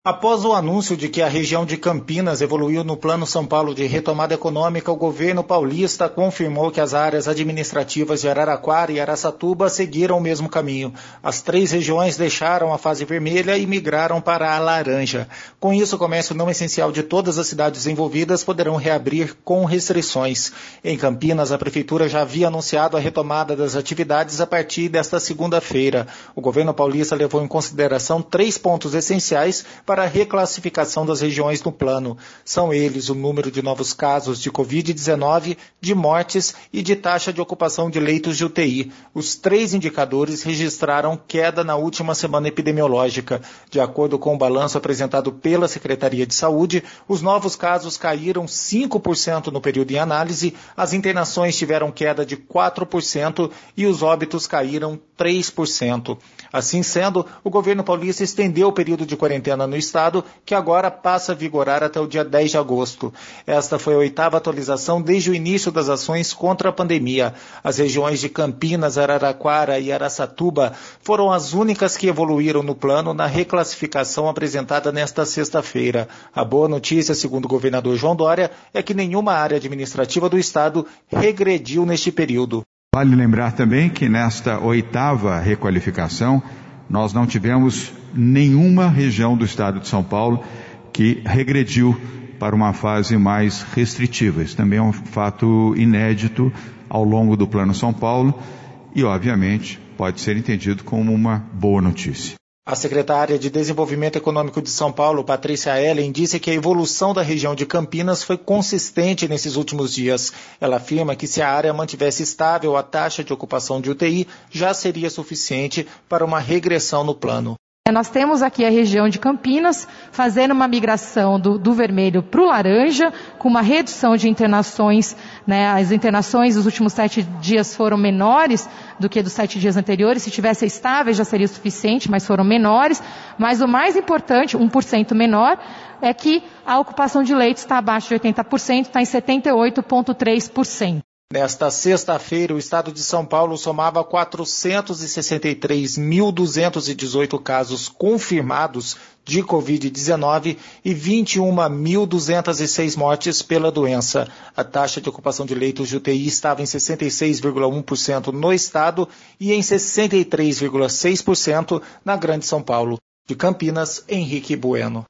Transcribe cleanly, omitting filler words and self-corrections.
Após o anúncio de que a região de Campinas evoluiu no Plano São Paulo de retomada econômica, o governo paulista confirmou que as áreas administrativas de Araraquara e Araçatuba seguiram o mesmo caminho. As 3 regiões deixaram a fase vermelha e migraram para a laranja. Com isso, o comércio não essencial de todas as cidades envolvidas poderão reabrir com restrições. Em Campinas, a prefeitura já havia anunciado a retomada das atividades a partir desta segunda-feira. O governo paulista levou em consideração 3 pontos essenciais para a reclassificação das regiões no plano. São eles o número de novos casos de Covid-19, de mortes e de taxa de ocupação de leitos de UTI. Os 3 indicadores registraram queda na última semana epidemiológica. De acordo com o balanço apresentado pela Secretaria de Saúde, os novos casos caíram 5% no período em análise, as internações tiveram queda de 4% e os óbitos caíram 3%. Assim sendo, o governo paulista estendeu o período de quarentena no estado, que agora passa a vigorar até o dia 10 de agosto. Esta foi a 8ª atualização desde o início das ações contra a pandemia. As regiões de Campinas, Araraquara e Araçatuba foram as únicas que evoluíram no plano na reclassificação apresentada nesta sexta-feira. A boa notícia, segundo o governador João Dória, é que nenhuma área administrativa do estado regrediu neste período. Vale lembrar também que nesta 8ª requalificação, nós não tivemos nenhuma região do estado de São Paulo que regrediu para uma fase mais restritiva. Isso também é um fato inédito ao longo do Plano São Paulo e, obviamente, pode ser entendido como uma boa notícia. A secretária de Desenvolvimento Econômico de São Paulo, Patrícia Ellen, disse que a evolução da região de Campinas foi consistente nesses últimos dias. Ela afirma que se a área mantivesse estável a taxa de ocupação de UTI, já seria suficiente para uma regressão no plano. Nós temos aqui a região de Campinas fazendo uma migração do vermelho para o laranja, com uma redução de internações, né? As internações dos últimos 7 dias foram menores do que dos 7 dias anteriores. Se tivesse estável já seria suficiente, mas foram menores. Mas o mais importante, 1% menor, é que a ocupação de leitos está abaixo de 80%, está em 78,3%. Nesta sexta-feira, o estado de São Paulo somava 463.218 casos confirmados de Covid-19 e 21.206 mortes pela doença. A taxa de ocupação de leitos de UTI estava em 66,1% no estado e em 63,6% na Grande São Paulo. De Campinas, Henrique Bueno.